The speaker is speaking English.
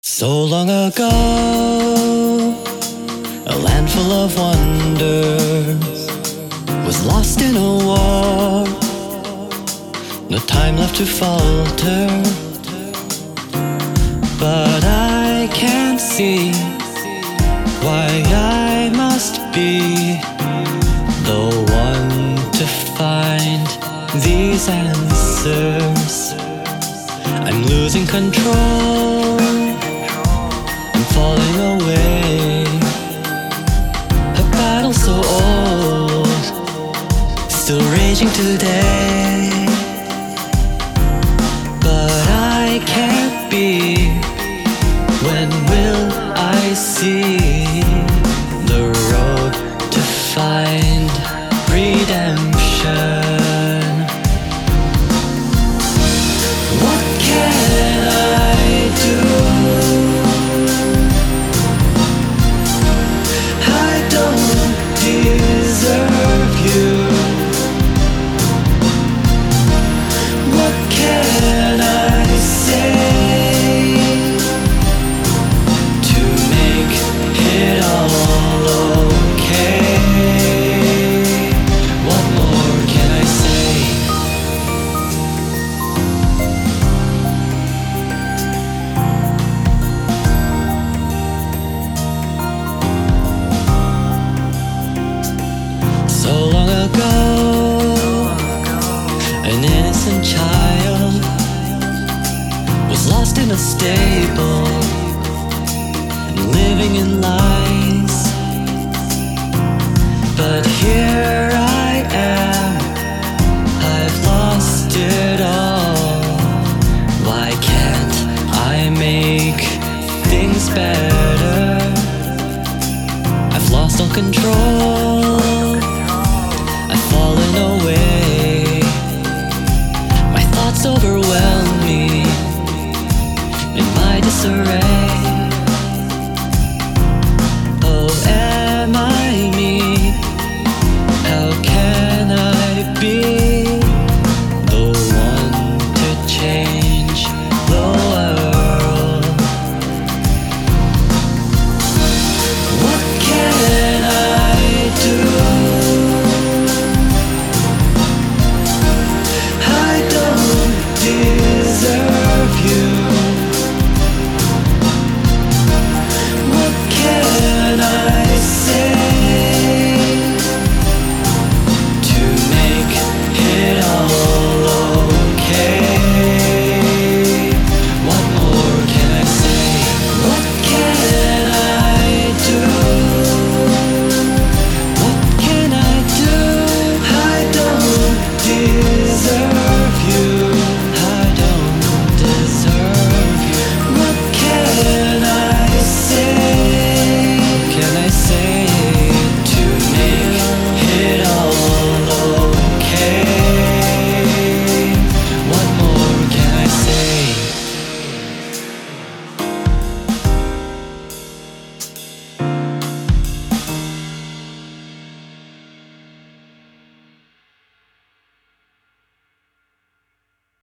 So long ago, a land full of wonders was lost in a war. No time left to falter, but I can't see why I must be the one to find these answers. I'm losing control, I'm falling away. A battle so old, still raging today. But I can't be. When will I see the road to find redemption? What can I do? I don't deserve you. What can I say to make it all okay? What more can I say? So long ago, an innocent child was lost in a stable, living in lies. But here I am, I've lost it all. Why can't I make things better? I've lost all control, I've fallen away. My thoughts overwhelm me in my disarray.